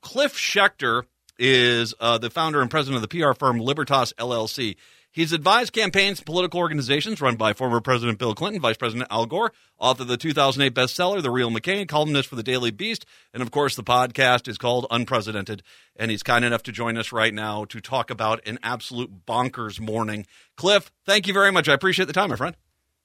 Cliff Schechter is the founder and president of the PR firm Libertas LLC. He's advised campaigns and political organizations run by former President Bill Clinton, Vice President Al Gore, author of the 2008 bestseller, The Real McCain, columnist for the Daily Beast, and, of course, the podcast is called Unprecedented, and he's kind enough to join us right now to talk about an absolute bonkers morning. Cliff, thank you very much. I appreciate the time, my friend.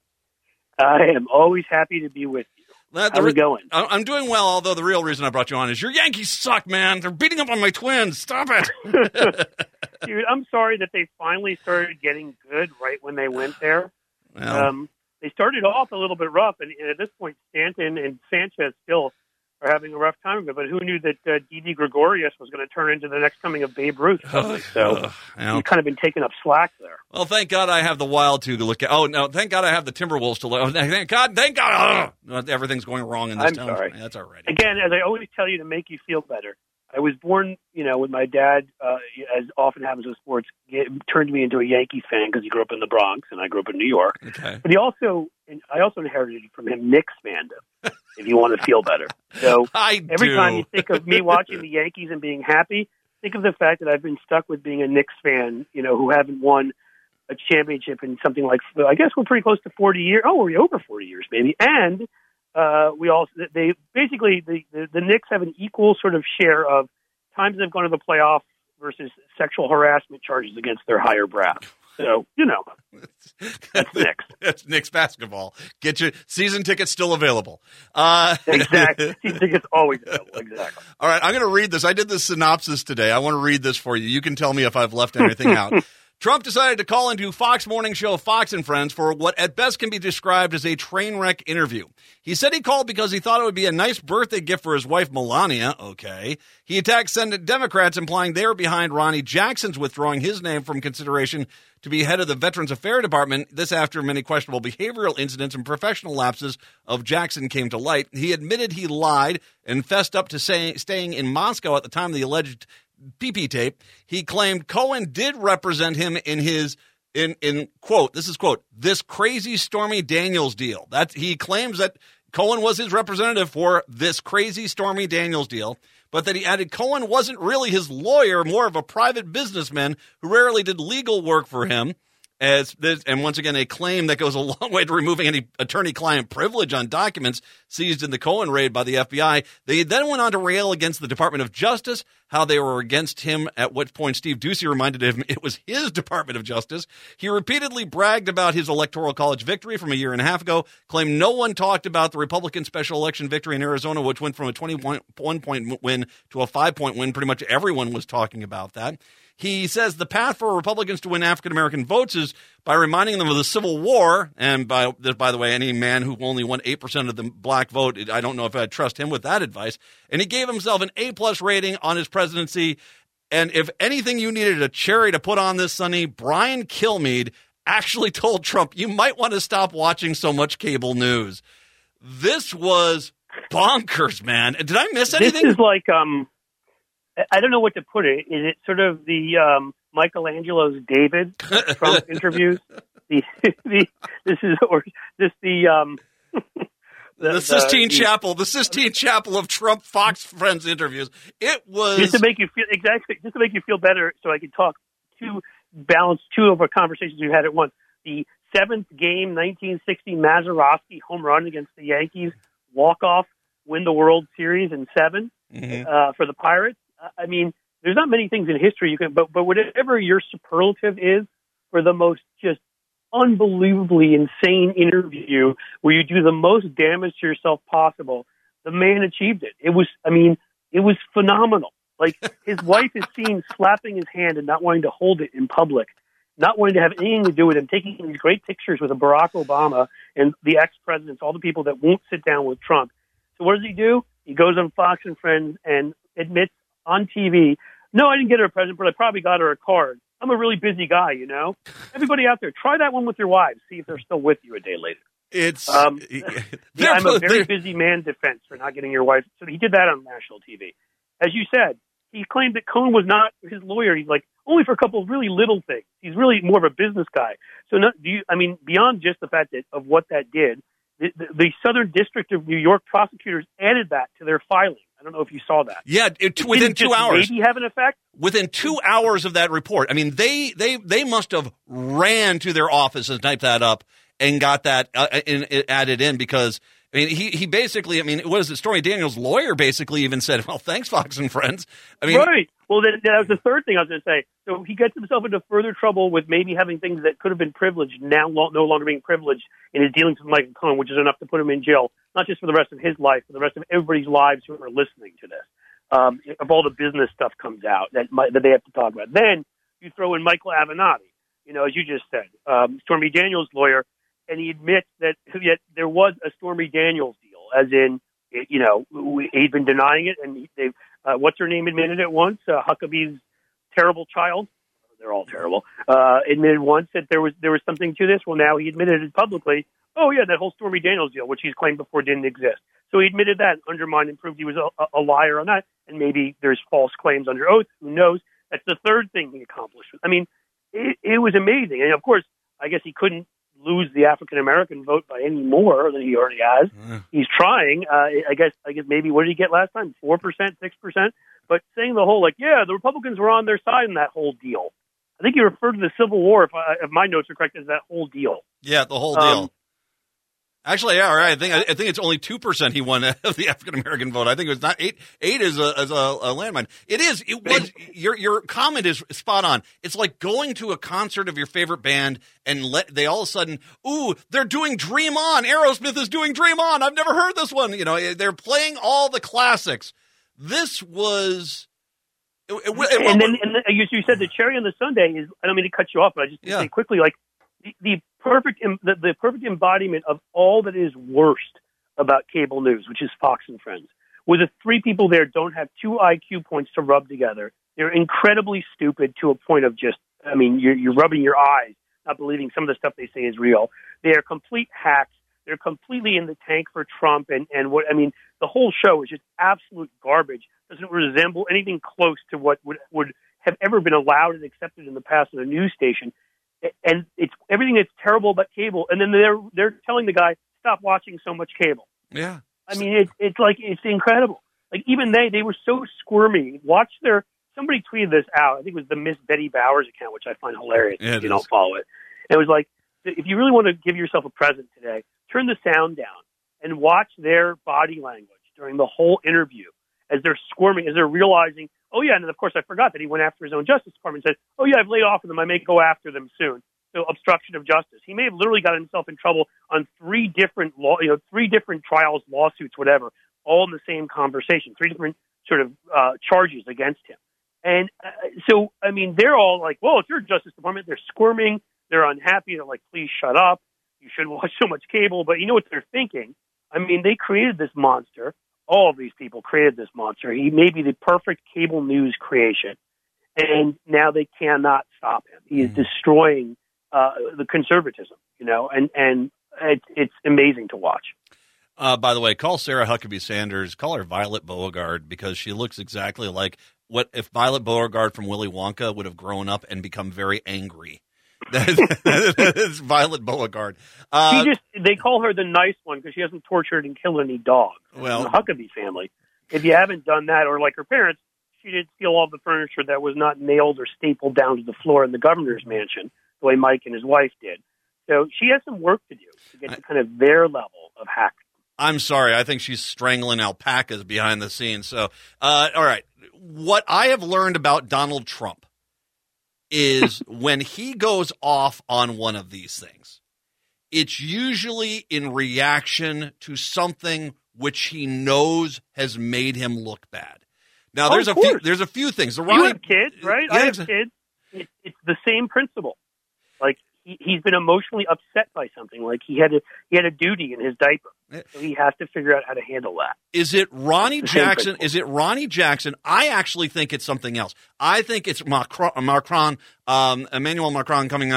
I am always happy to be with you. How's it going? I'm doing well, although the real reason I brought you on is your Yankees suck, man. They're beating up on my Twins. Stop it. Dude, I'm sorry that they finally started getting good right when they went there. Well, They started off a little bit rough, and at this point, Stanton and Sanchez still are having a rough time of it. But who knew that Didi Gregorius was going to turn into the next coming of Babe Ruth? So you've kind of been taking up slack there. Well, thank God I have the Wild to look at. Oh, no, thank God I have the Timberwolves to look at. Thank God. Everything's going wrong in this I'm town. Sorry. That's all right. Again, as I always tell you to make you feel better, I was born, with my dad, as often happens with sports, turned me into a Yankees fan because he grew up in the Bronx and I grew up in New York. Okay. But I also inherited from him Knicks fandom, if you want to feel better. So every time you think of me watching the Yankees and being happy, think of the fact that I've been stuck with being a Knicks fan, who haven't won a championship in something like, I guess we're pretty close to 40 years. Oh, we're over 40 years, maybe. And the Knicks have an equal sort of share of times they've gone to the playoffs versus sexual harassment charges against their higher brass. So, that's Knicks. That's Knicks basketball. Get your season tickets still available. Exactly. Season tickets always available. Exactly. All right, I'm going to read this. I did this synopsis today. I want to read this for you. You can tell me if I've left anything out. Trump decided to call into Fox morning show Fox and Friends for what at best can be described as a train wreck interview. He said he called because he thought it would be a nice birthday gift for his wife, Melania. Okay. He attacked Senate Democrats, implying they were behind Ronnie Jackson's withdrawing his name from consideration to be head of the Veterans Affairs Department. This after many questionable behavioral incidents and professional lapses of Jackson came to light. He admitted he lied and fessed up to staying in Moscow at the time of the alleged PP tape. He claimed Cohen did represent him in quote, this is quote, this crazy Stormy Daniels deal. He claims that Cohen was his representative for this crazy Stormy Daniels deal, but that he added Cohen wasn't really his lawyer, more of a private businessman who rarely did legal work for him. And once again, a claim that goes a long way to removing any attorney-client privilege on documents seized in the Cohen raid by the FBI. They then went on to rail against the Department of Justice, how they were against him, at which point Steve Ducey reminded him it was his Department of Justice. He repeatedly bragged about his Electoral College victory from a year and a half ago, claimed no one talked about the Republican special election victory in Arizona, which went from a 21-point win to a 5-point win. Pretty much everyone was talking about that. He says the path for Republicans to win African-American votes is by reminding them of the Civil War. And by the way, any man who only won 8% of the black vote, I don't know if I'd trust him with that advice. And he gave himself an A-plus rating on his presidency. And if anything you needed a cherry to put on this, Sonny, Brian Kilmeade actually told Trump, you might want to stop watching so much cable news. This was bonkers, man. Did I miss anything? This is like, I don't know what to put it. Is it sort of the Michelangelo's David Trump interviews? The Sistine Chapel, the Sistine Chapel of Trump Fox Friends interviews. It was just to make you feel better, so I could balance two of our conversations we had at once. The seventh game, 1960 Mazeroski home run against the Yankees, walk off, win the World Series in 7 for the Pirates. I mean, there's not many things in history you can, but whatever your superlative is for the most just unbelievably insane interview where you do the most damage to yourself possible, the man achieved it. It was phenomenal. Like, his wife is seen slapping his hand and not wanting to hold it in public, not wanting to have anything to do with him, taking these great pictures with Barack Obama and the ex-presidents, all the people that won't sit down with Trump. So what does he do? He goes on Fox and Friends and admits on TV, no, I didn't get her a present, but I probably got her a card. I'm a really busy guy, Everybody out there, try that one with your wives. See if they're still with you a day later. I'm a very busy man defense for not getting your wife. So he did that on national TV. As you said, he claimed that Cohen was not his lawyer. He's like, only for a couple of really little things. He's really more of a business guy. So beyond just the fact of what that did, the Southern District of New York prosecutors added that to their filing. I don't know if you saw that. Yeah, within 2 hours. Maybe have an effect? Within 2 hours of that report. I mean, they must have ran to their office and typed that up and got that added in because, I mean, he basically, I mean, what is it? Stormy Daniels' lawyer basically even said, well, thanks, Fox and Friends. I mean, right. Well, that was the third thing I was going to say. So he gets himself into further trouble with maybe having things that could have been privileged now no longer being privileged in his dealings with Michael Cohen, which is enough to put him in jail, not just for the rest of his life, but the rest of everybody's lives who are listening to this. If all the business stuff comes out that they have to talk about. Then you throw in Michael Avenatti, as you just said, Stormy Daniels' lawyer, and he admits that yet there was a Stormy Daniels deal, as in, he'd been denying it, and what's her name admitted it once, Huckabee's terrible child. They're all terrible. Admitted once that there was something to this. Well, now he admitted it publicly. Oh yeah, that whole Stormy Daniels deal, which he's claimed before didn't exist. So he admitted that, undermined and proved he was a liar on that, and maybe there's false claims under oath. Who knows? That's the third thing he accomplished. I mean, it was amazing, and of course, I guess he couldn't lose the African American vote by any more than he already has. He's trying. I guess maybe what did he get last time? 4%, 6%. But saying the whole the Republicans were on their side in that whole deal. I think he referred to the Civil War, if my notes are correct, as that whole deal. Yeah, the whole deal. Actually, yeah, all right. I think it's only 2% he won of the African American vote. I think it was not 8. 8 is a landmine. It is. It was. Your comment is spot on. It's like going to a concert of your favorite band and they all of a sudden, ooh, they're doing Dream On. Aerosmith is doing Dream On. I've never heard this one. They're playing all the classics. This was. And then you said the cherry on the sundae is. I don't mean to cut you off, but I just say quickly, like the perfect embodiment of all that is worst about cable news, which is Fox and Friends, where the three people there don't have 2 IQ points to rub together. They're incredibly stupid to a point of just. I mean, you're rubbing your eyes, not believing some of the stuff they say is real. They are complete hacks. They're completely in the tank for Trump, and what I mean, the whole show is just absolute garbage. Doesn't resemble anything close to what would have ever been allowed and accepted in the past in a news station. And it's everything that's terrible about cable. And then they're telling the guy, stop watching so much cable. Yeah, I mean, it's incredible. Like even they were so squirmy. Somebody tweeted this out. I think it was the Miss Betty Bowers account, which I find hilarious. Yeah, if you don't follow it. And it was like, if you really want to give yourself a present today, turn the sound down and watch their body language during the whole interview as they're squirming, as they're realizing, oh yeah, and then of course I forgot that he went after his own Justice Department and said, oh yeah, I've laid off of them, I may go after them soon. So obstruction of justice. He may have literally got himself in trouble on 3 different trials, lawsuits, whatever, all in the same conversation, 3 different sort of charges against him. And so, I mean, they're all like, well, it's your Justice Department. They're squirming. They're unhappy. They're like, please shut up. You shouldn't watch so much cable. But you know what they're thinking? I mean, they created this monster. All of these people created this monster. He may be the perfect cable news creation. And now they cannot stop him. He is destroying the conservatism, and it's amazing to watch. By the way, call Sarah Huckabee Sanders, call her Violet Beauregard, because she looks exactly like what if Violet Beauregard from Willy Wonka would have grown up and become very angry. That is Violet Beauregard. They call her the nice one because she hasn't tortured and killed any dogs. Well, the Huckabee family. If you haven't done that, or like her parents, she did steal all the furniture that was not nailed or stapled down to the floor in the governor's mansion, the way Mike and his wife did. So she has some work to do to get to kind of their level of hack. I'm sorry. I think she's strangling alpacas behind the scenes. So, all right. What I have learned about Donald Trump is when he goes off on one of these things, it's usually in reaction to something which he knows has made him look bad. Now, there's a few things. You have kids, right? Yeah, I have kids. It's the same principle. Like he's been emotionally upset by something. Like he had a duty in his diaper, so he has to figure out how to handle that. Is it Ronnie Jackson? Is it Ronnie Jackson? I actually think it's something else. I think it's Emmanuel Macron coming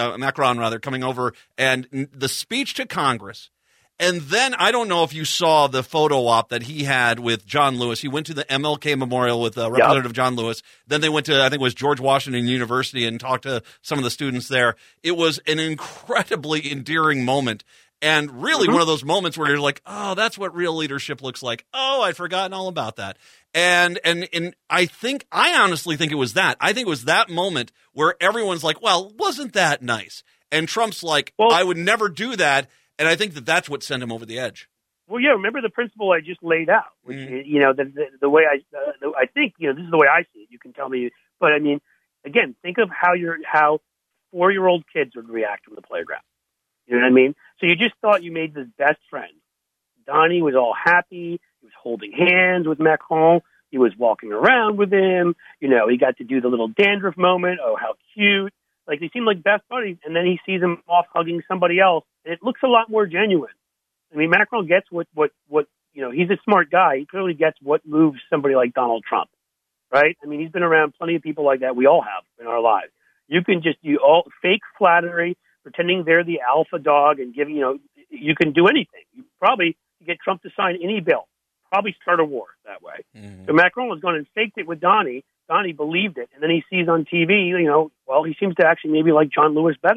over, and the speech to Congress. And then I don't know if you saw the photo op that he had with John Lewis. He went to the MLK Memorial with Representative John Lewis. Then they went to, I think it was George Washington University, and talked to some of the students there. It was an incredibly endearing moment. And really one of those moments where you're like, oh, that's what real leadership looks like. Oh, I'd forgotten all about that. And I honestly think it was that. I think it was that moment where everyone's like, well, wasn't that nice? And Trump's like, well, I would never do that. And I think that's what sent him over the edge. Well, yeah, remember the principle I just laid out, which is, the way I think, this is the way I see it. You can tell me, but I mean, again, think of how 4-year-old kids would react on the playground. You know what I mean? So you just thought you made this best friend. Donnie was all happy. He was holding hands with Macron. He was walking around with him. He got to do the little dandruff moment. Oh, how cute. Like, they seemed like best buddies. And then he sees him off hugging somebody else. And it looks a lot more genuine. I mean, Macron gets what he's a smart guy. He clearly gets what moves somebody like Donald Trump, right? I mean, he's been around plenty of people like that. We all have in our lives. You can just do all fake flattery, pretending they're the alpha dog and giving, you can do anything. You probably get Trump to sign any bill, probably start a war that way. Mm-hmm. So Macron was going and faked it with Donnie. Donnie believed it. And then he sees on TV, he seems to actually maybe like John Lewis better.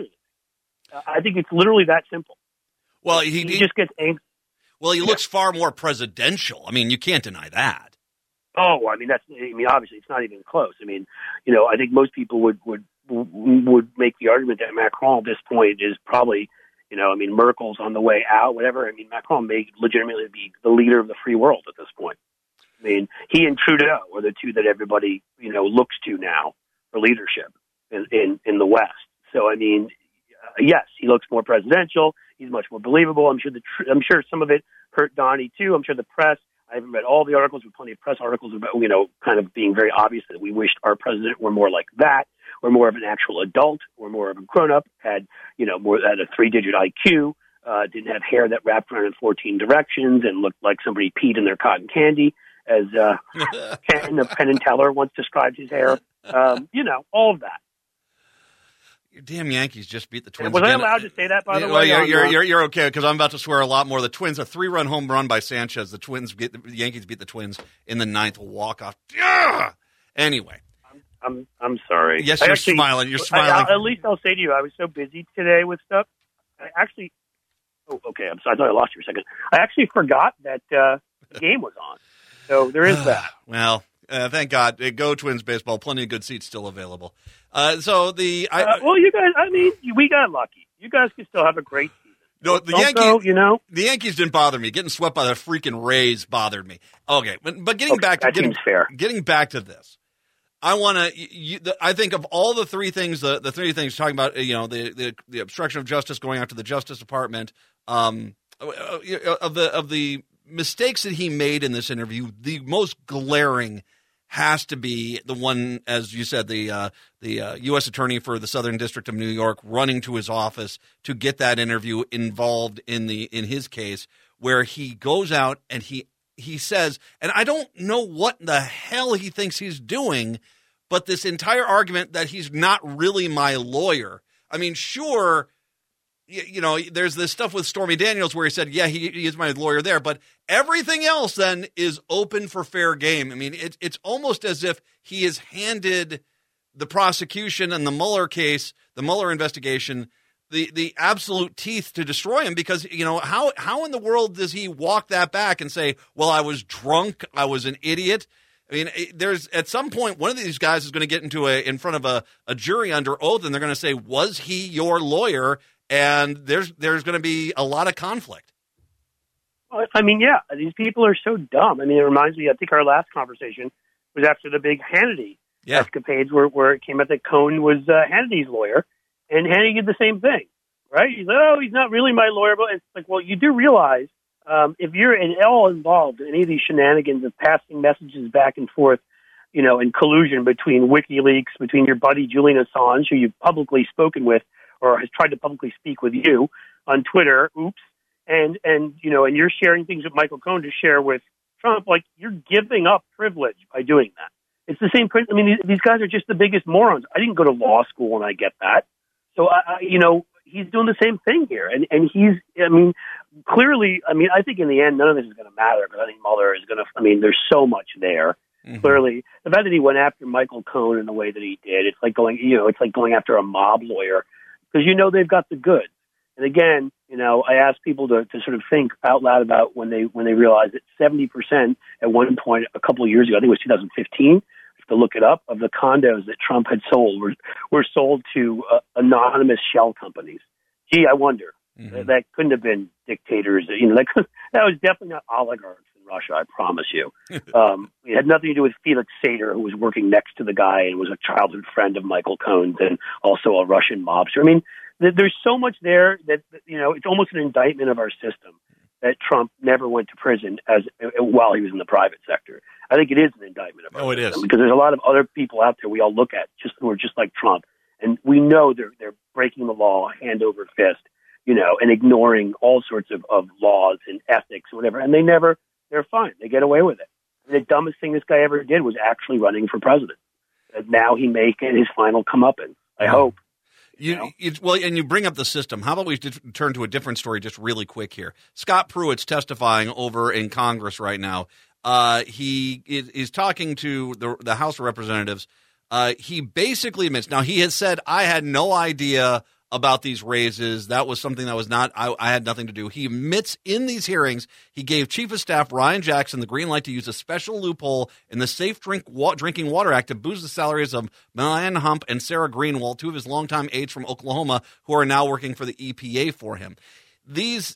I think it's literally that simple. Well, he just gets angry. Well, he looks far more presidential. I mean, you can't deny that. Oh, obviously it's not even close. I mean, I think most people would make the argument that Macron at this point is probably, Merkel's on the way out, whatever. I mean, Macron may legitimately be the leader of the free world at this point. I mean, he and Trudeau are the two that everybody, looks to now for leadership in the West. So, I mean, yes, he looks more presidential. He's much more believable. I'm sure some of it hurt Donnie too. I'm sure the press. I haven't read all the articles, but plenty of press articles about, kind of being very obvious that we wished our president were more like that, or more of an actual adult, or more of a grown-up, had a 3-digit IQ, didn't have hair that wrapped around in 14 directions and looked like somebody peed in their cotton candy, as Penn of Penn and Teller once described his hair. All of that. Your damn Yankees just beat the Twins. Was I allowed to say that, by the way? Well, you're okay, because I'm about to swear a lot more. The Twins, a 3-run home run by Sanchez. The Yankees beat the Twins in the 9th walk-off. Anyway. I'm sorry. Yes, you're smiling. You're smiling. At least I'll say to you, I was so busy today with stuff. Okay, I'm sorry. I thought I lost you for a second. I actually forgot that the game was on. So there is that. Well, thank God. Go Twins baseball. Plenty of good seats still available. You guys, we got lucky. You guys can still have a great season. No, the Yankees didn't bother me. Getting swept by the freaking Rays bothered me. Okay, but getting back to this, I want to. I think of all the three things, the three things talking about, the obstruction of justice going out to the Justice Department, of the mistakes that he made in this interview, the most glaring has to be the one, as you said, the U.S. Attorney for the Southern District of New York running to his office to get that interview involved in his case, where he goes out and he says, and I don't know what the hell he thinks he's doing, but this entire argument that he's not really my lawyer. I mean, sure, there's this stuff with Stormy Daniels where he said, yeah, he is my lawyer there, but everything else then is open for fair game. I mean, it's almost as if he has handed the prosecution and the Mueller case, the Mueller investigation, the absolute teeth to destroy him, because, how in the world does he walk that back and say, well, I was drunk, I was an idiot? I mean, there's at some point one of these guys is going to get in front of a jury under oath, and they're going to say, was he your lawyer? And there's going to be a lot of conflict. I mean, yeah, these people are so dumb. I mean, it reminds me, I think our last conversation was after the big Hannity escapades where it came out that Cohn was Hannity's lawyer, and Hannity did the same thing, right? He's like, oh, he's not really my lawyer, but it's like, well, you do realize if you're at all involved in any of these shenanigans of passing messages back and forth, in collusion between WikiLeaks, between your buddy Julian Assange, who you've publicly spoken with, or has tried to publicly speak with you on Twitter, and you're sharing things with Michael Cohen to share with Trump, like, you're giving up privilege by doing that. It's the same principle. I mean, these guys are just the biggest morons. I didn't go to law school, and I get that. So, he's doing the same thing here. And clearly, I think in the end, none of this is going to matter, because I think Mueller is going to, there's so much there. Mm-hmm. Clearly, the fact that he went after Michael Cohen in the way that he did, it's like going after a mob lawyer, because they've got the goods. And again, I ask people to sort of think out loud about when they realize that 70% at one point a couple of years ago, I think it was 2015, to look it up, of the condos that Trump had sold were sold to anonymous shell companies. Gee, I wonder. Mm-hmm. That couldn't have been dictators. That was definitely not oligarchs in Russia, I promise you. It had nothing to do with Felix Sater, who was working next to the guy and was a childhood friend of Michael Cohen's and also a Russian mobster. I mean, there's so much there that, it's almost an indictment of our system that Trump never went to prison while he was in the private sector. I think it is an indictment of our system because there's a lot of other people out there we all look at who are just like Trump, and we know they're breaking the law hand over fist, and ignoring all sorts of laws and ethics or whatever, and they're fine. They get away with it. And the dumbest thing this guy ever did was actually running for president. And now he may get his final comeuppance. I hope. And you bring up the system. How about we turn to a different story just really quick here? Scott Pruitt's testifying over in Congress right now. He is talking to the House of Representatives. He basically admits, now he has said, I had no idea about these raises. That was something that was not, I had nothing to do. He admits in these hearings, he gave Chief of Staff Ryan Jackson the green light to use a special loophole in the Safe Drinking Water Act to boost the salaries of Milan Hump and Sarah Greenwald, two of his longtime aides from Oklahoma, who are now working for the EPA for him. These,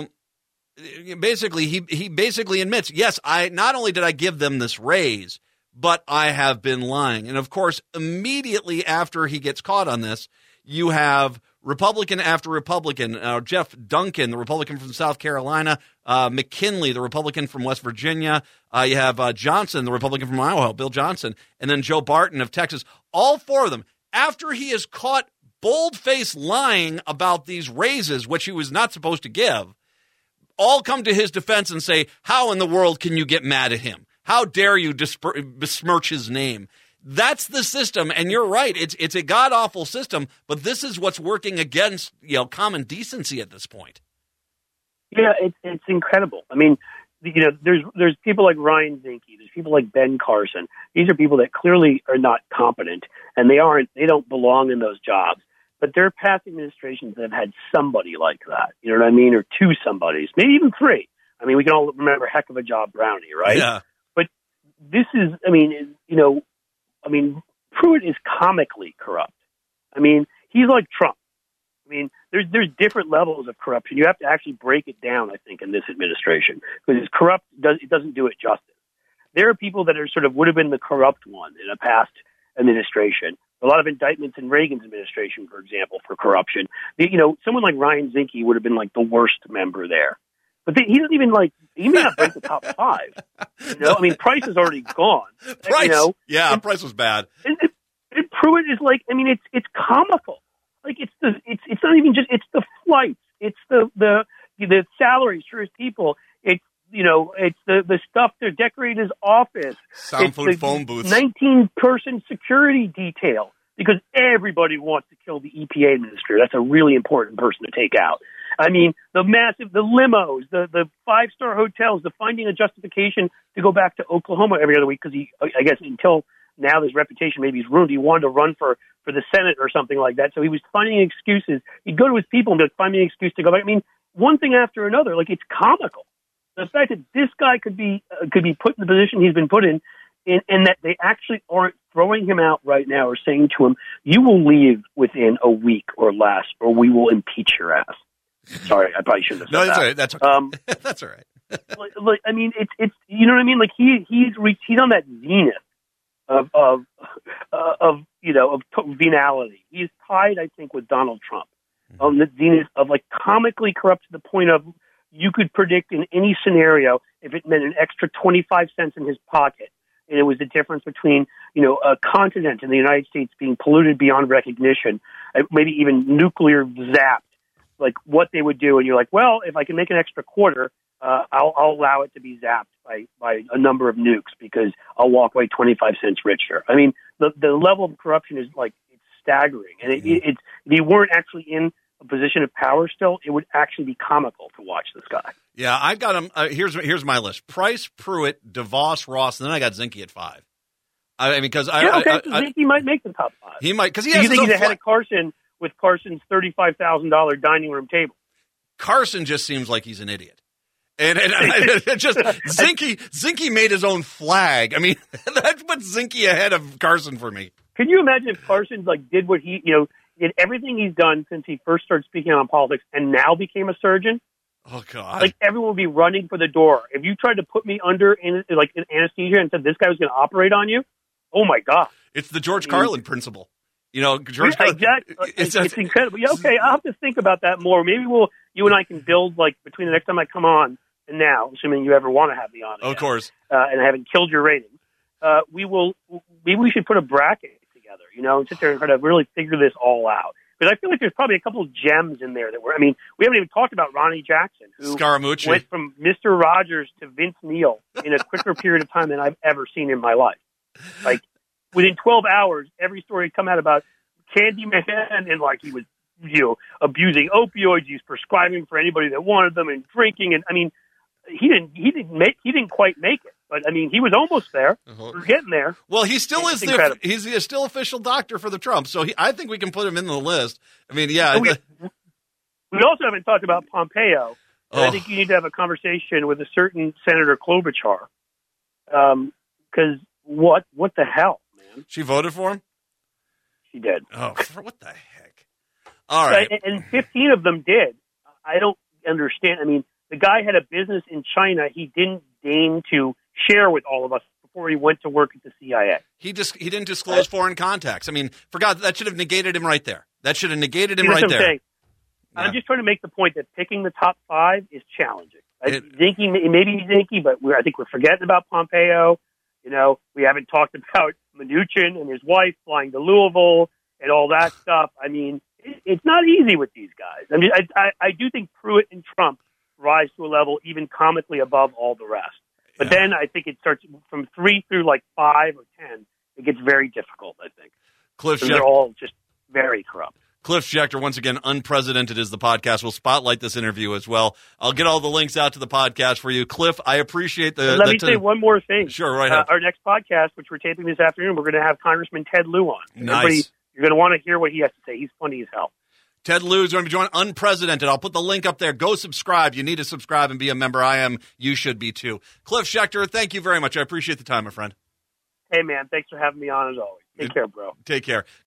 basically, he basically admits, yes, not only did I give them this raise, but I have been lying. And of course, immediately after he gets caught on this, you have Republican after Republican, Jeff Duncan, the Republican from South Carolina, McKinley, the Republican from West Virginia. You have Johnson, the Republican from Iowa, Bill Johnson, and then Joe Barton of Texas. All four of them, after he is caught bold-faced lying about these raises, which he was not supposed to give, all come to his defense and say, how in the world can you get mad at him? How dare you besmirch his name? That's the system, and you're right. It's a god-awful system, but this is what's working against common decency at this point. Yeah, it's incredible. I mean, there's people like Ryan Zinke, there's people like Ben Carson. These are people that clearly are not competent, and they don't belong in those jobs. But there are past administrations that have had somebody like that, you know what I mean, or two somebodies, maybe even three. I mean, we can all remember Heck of a Job Brownie, right? Yeah. But this is, Pruitt is comically corrupt. I mean, he's like Trump. I mean, there's different levels of corruption. You have to actually break it down, I think, in this administration, because it's corrupt. It doesn't do it justice. There are people that are would have been the corrupt one in a past administration. A lot of indictments in Reagan's administration, for example, for corruption. Someone like Ryan Zinke would have been like the worst member there. But he doesn't even he may not break the top five. I mean, Price is already gone. Price, Price was bad. And Pruitt is it's comical. It's not even just, it's the flights, it's the salaries for his people. It's the stuff they're decorating his office. Soundproof phone booths. 19-person security detail because everybody wants to kill the EPA administrator. That's a really important person to take out. I mean, the limos, the 5-star hotels, the finding a justification to go back to Oklahoma every other week because I guess until now his reputation maybe is ruined. He wanted to run for the Senate or something like that. So he was finding excuses. He'd go to his people and be like, find me an excuse to go back. I mean, one thing after another, it's comical. The fact that this guy could be put in the position he's been put in, and that they actually aren't throwing him out right now or saying to him, you will leave within a week or less, or we will impeach your ass. Sorry, I probably shouldn't have said that's all right. That's all right. I mean, it's you know what I mean? He's on that zenith of venality. He's tied, I think, with Donald Trump on the zenith of comically corrupt to the point of you could predict in any scenario if it meant an extra 25 cents in his pocket. And it was the difference between, a continent in the United States being polluted beyond recognition, maybe even nuclear zapped, what they would do. And you're like, well, if I can make an extra quarter, I'll allow it to be zapped by a number of nukes because I'll walk away 25 cents richer. I mean, the level of corruption is it's staggering. And if you weren't actually in a position of power still, it would actually be comical to watch this guy. Yeah, I've got him. Here's my list: Price, Pruitt, DeVos, Ross, and then I got Zinke at 5. I mean, because Zinke might make the top 5. He might because he has. Do you think he's ahead of Carson with Carson's $35,000 dining room table. Carson just seems like he's an idiot. And it just Zinke made his own flag. I mean, that puts Zinke ahead of Carson for me. Can you imagine if Carson did what he, did everything he's done since he first started speaking on politics and now became a surgeon? Oh God! Everyone would be running for the door. If you tried to put me under an anesthesia and said this guy was going to operate on you, oh my God! It's the George Carlin principle. George Carlin. Exactly. It's incredible. Yeah, okay, I'll have to think about that more. Maybe you and I can build between the next time I come on and now, assuming you ever want to have me on again, of course, and I haven't killed your ratings. Maybe we should put a bracket together, and sit there and try to really figure this all out. Because I feel like there's probably a couple of gems in there we haven't even talked about Ronnie Jackson, who Scaramucci went from Mr. Rogers to Vince Neil in a quicker period of time than I've ever seen in my life. Within 12 hours, every story had come out about Candyman and he was, abusing opioids. He's prescribing for anybody that wanted them and drinking. And I mean, he didn't quite make it. But I mean, he was almost there. We're getting there. Well, he still is he's still official doctor for the Trump. So I think we can put him in the list. I mean, yeah. We also haven't talked about Pompeo. I think you need to have a conversation with a certain Senator Klobuchar. Because what the hell, man? She voted for him? She did. Oh, what the heck? All right. And 15 of them did. I don't understand. I mean, the guy had a business in China. He didn't deign to share with all of us before he went to work at the CIA. He didn't disclose foreign contacts. I mean, for God, that should have negated him right there. That should have negated him right there. Yeah. I'm just trying to make the point that picking the top 5 is challenging. Maybe but I think we're forgetting about Pompeo. We haven't talked about Mnuchin and his wife flying to Louisville and all that stuff. I mean, it's not easy with these guys. I mean, I do think Pruitt and Trump rise to a level even comically above all the rest. But then I think it starts from 3 through 5 or 10. It gets very difficult, I think. They're all just very corrupt. Cliff Schecter, once again, Unprecedented is the podcast. We'll spotlight this interview as well. I'll get all the links out to the podcast for you. Cliff, I appreciate the... Let me say one more thing. Sure, right ahead. Our next podcast, which we're taping this afternoon, we're going to have Congressman Ted Lieu on. Nice. You're going to want to hear what he has to say. He's funny as hell. Ted Lieu is going to be joining Unprecedented. I'll put the link up there. Go subscribe. You need to subscribe and be a member. I am. You should be too. Cliff Schecter, thank you very much. I appreciate the time, my friend. Hey, man. Thanks for having me on as always. Take care, bro. Take care.